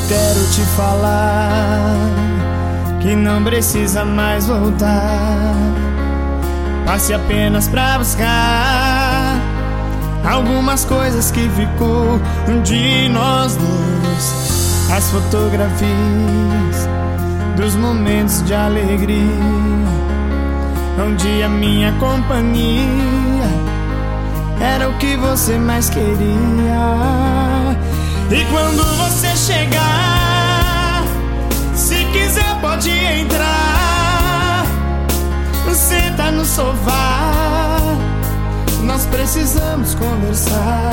quero te falar que não precisa mais voltar. Passe apenas pra buscar algumas coisas que ficou de nós dois. As fotografias dos momentos de alegria, onde a minha companhia era o que você mais queria. E quando você chegar, se quiser pode entrar. Senta no sofá, nós precisamos conversar.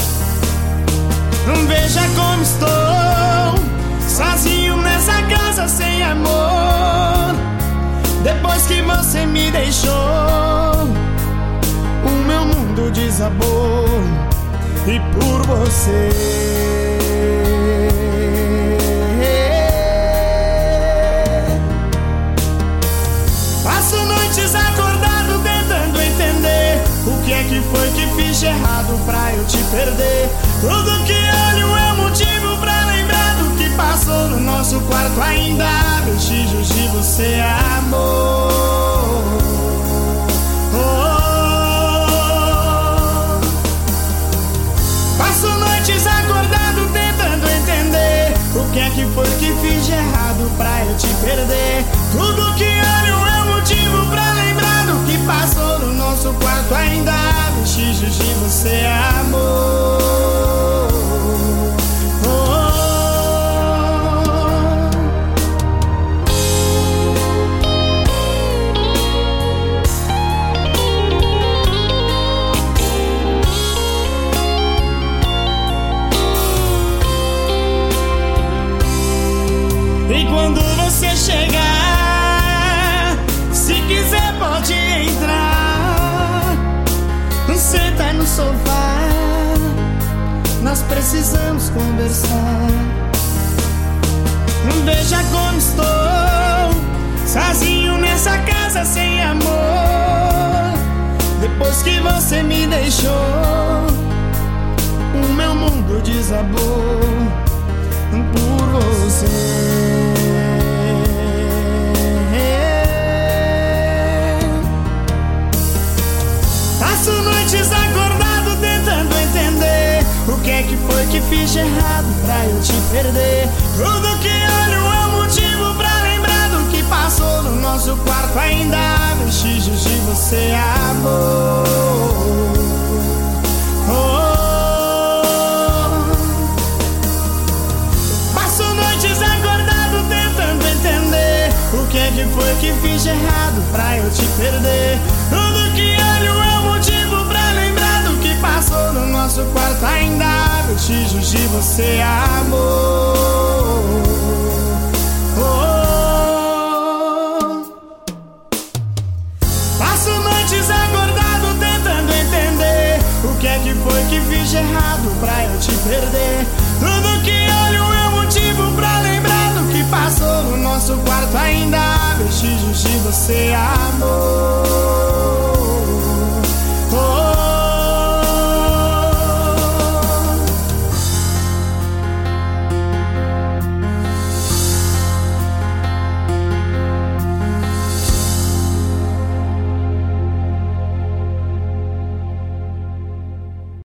Veja como estou, sozinho nessa casa sem amor. Depois que você me deixou, o meu mundo desabou. E por você passo noites acordado tentando entender o que é que foi que fiz de errado pra eu te perder. Tudo que olho é motivo pra lembrar do que passou no nosso quarto. Ainda há vestígios de você, amor. Passo noites acordado tentando entender o que é que foi que fiz de errado pra eu te perder. Tudo que olho é motivo pra lembrar do que passou no nosso quarto. Ainda há vestígios de você, amor. E quando você chegar, se quiser pode entrar. Senta no sofá, nós precisamos conversar. Veja como estou, sozinho nessa casa sem amor. Depois que você me deixou, o meu mundo desabou. Por você passo noites acordado tentando entender o que é que foi que fiz de errado pra eu te perder. Tudo que olho é motivo pra lembrar do que passou no nosso quarto. Ainda há vestígios de você, amor. Passo noites acordado tentando entender o que é que foi que fiz de errado pra eu te perder. Tudo que olho é motivo pra lembrar do que passou no nosso quarto. Ainda há vestígios de você, amor. Passo noites acordado tentando entender o que é que foi que fiz de errado pra eu te perder. Tudo que olho é motivo pra lembrar do que passou no nosso quarto. Ainda há vestígios de você, amor.